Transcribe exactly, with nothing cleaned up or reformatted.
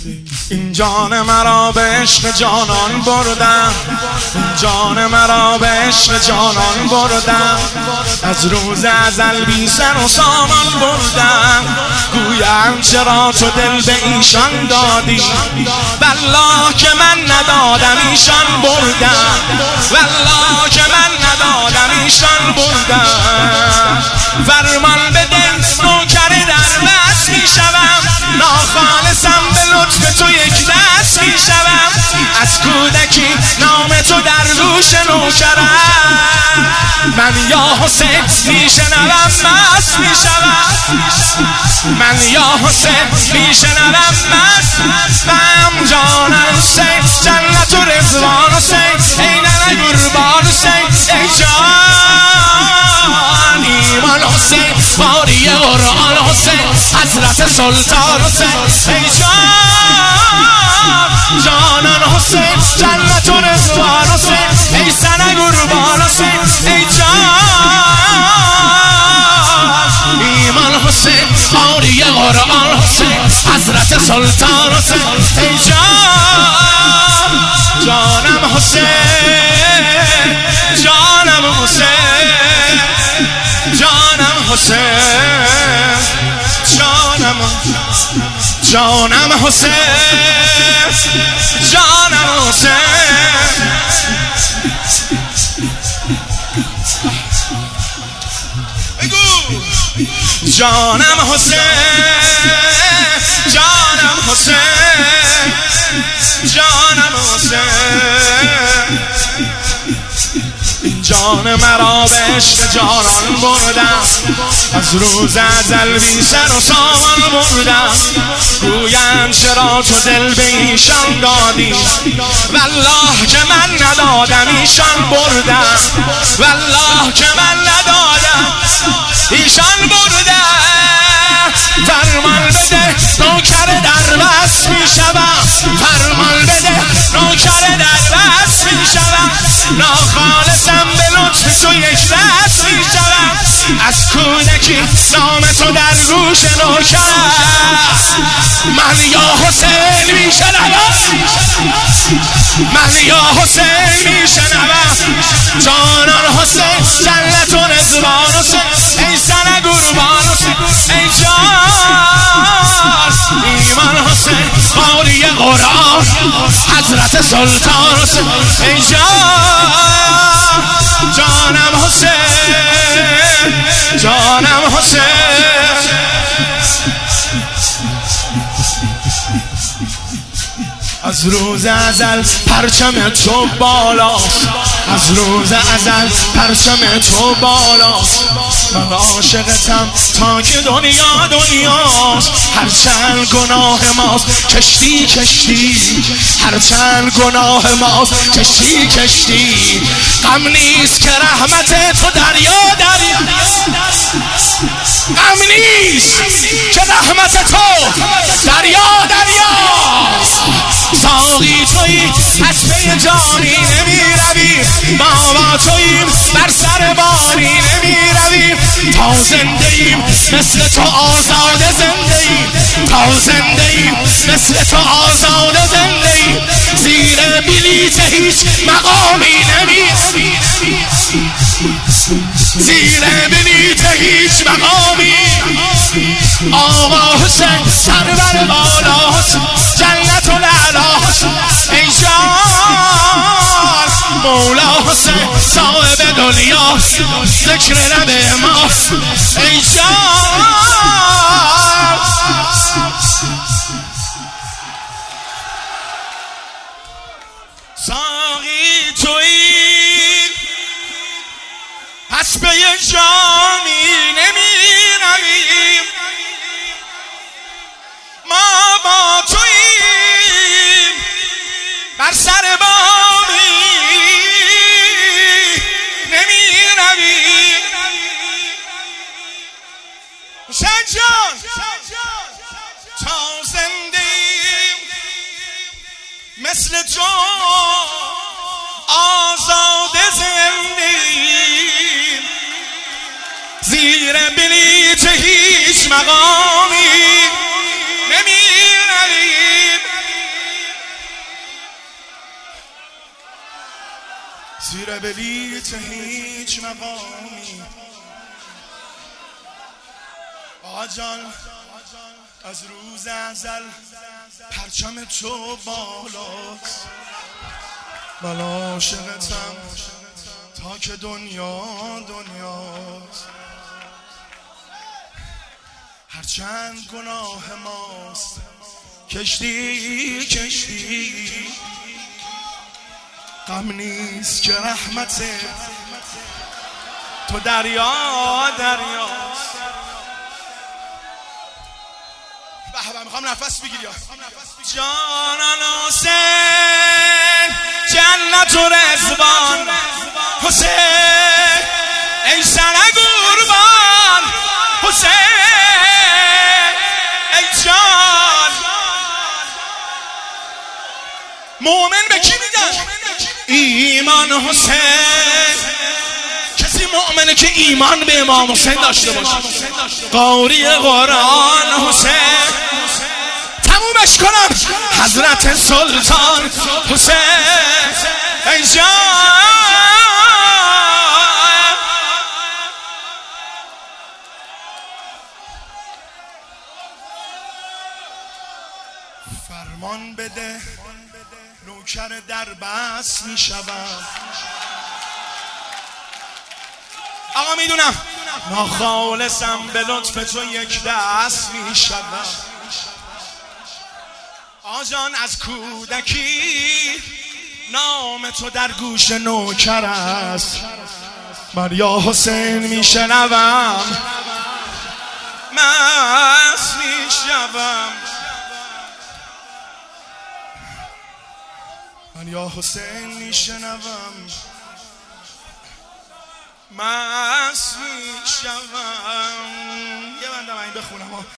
این جان مرا به عشق جانان بردم، جان مرا به عشق جانان بردم، از روز ازل بی سر و سامان بردم. گویم چرا تو دل به ایشان دادی، والله که من ندادم ایشان بردم، والله که من ندادم ایشان بردم. فرمان بده نوکر در بس می شوم، ناخالصم به لطف تو یک دست می شوم. از کودکی نام تو در گوش نوکرم، من یا حسین می شنوم مست می شوم، من یا حسین می شنوم مست. من جان حسین جنت و رضوان حسین، ای ننه قربان حسین، ای جان ایمان حسین، باری قرآن حسین، حضرت سلطان حسین، ای جان جانان حسین جنت و رضوان حسین، ای سنه قربان حسین، ای جان ایمان حسین، باری قرآن حسین، حضرت سلطان حسین، ای جان جانم حسین، جانم حسین، جانم حسین، جانم جانم حسین، جانم حسین. جانم حسین، جانم حسین، جانم حسین. جان مرا به عشق جانان بردم، از روز ازل بی سر و سامان بردم. گویم چرا تو دل به ایشان دادی، والله که من ندادم ایشان بردم، والله که من ندادم ایشان بردم. فرمان بده نوکر در بس می شوم، فرمان بده نوکر در بس می شوم. ناخالصم به لطف تو یک دست می شوم. از کودکی نام تو در گوش نوکرم، من یا حسین می شنوم، من یا حسین می شنوم. جانان حسین جنت و رضوان حسین، ای سنه قربان حسین، ای جان ایمان حسین، باری قرآن، حضرت سلطان حسین، ای جان جانم حسین، جانم حسین. از روز ازل پرچم تو بالاست، از روز ازل پرچم تو بالاست. من عاشقتم تا که دنیا دنیاست. هرچند گناه ماست کشتی کشتی، هرچند گناه ماست کشتی کشتی. غم نیست که رحمت تو دریا دریا، غم نیست که رحمت تو دریا دریاست. ساقی تویی از پی جانی نمی روی، ما با توییم بر سر بانی نمی رویم. تا زنده ایم مثل تو آزاده زنده ایم، تا زنده ایم مثل تو آزاده زنده ایم. زیر بلیت هیچ مقامی نمی روی، زیر بلیت هیچ مقامی. آقا حسین سرور بالا حسین، جنت و لعلا حسین، ای جان مولا حسین صاحب دنیا، ذکر لب ما، ای جان ساقی تویی پس به یک جامی نمی رویم. ما با توییم بر سر بامی نمی رویم. حسین جان تا زندگیم مثل تو آزاده زندگیم. زیر بلیت هیچ مقامی نمی رویم. زیر بلیت هیچ مقامی. آقا جان از روز ازل پرچم تو بالاست، من عاشقتم تا که دنیا دنیاست. هرچند گناه ماست کشتی کشتی، غم نیست که رحمت تو دریا دریاست. به به میخوام نفس بگیری. جانان حسین جنت و رضوان، حسین ای سر قربان، حسین ای جان. مومن به کی میگن؟ ایمان حسین. کسی مؤمنه که ایمان به امام حسین داشته باشه. قاری قرآن حسین. تمومش کنم. حضرت سلطان حسین ای جان. فرمان بده نوکر در بس میشوم. آقا میدونم ناخالصم به لطف تو یک دست میشوم. آجان از کودکی نام تو در گوش نوکر است، من یا حسین میشنوم مست میشوم. من یا حسین میشنوم مست میشوم. یه بنده من بخونم.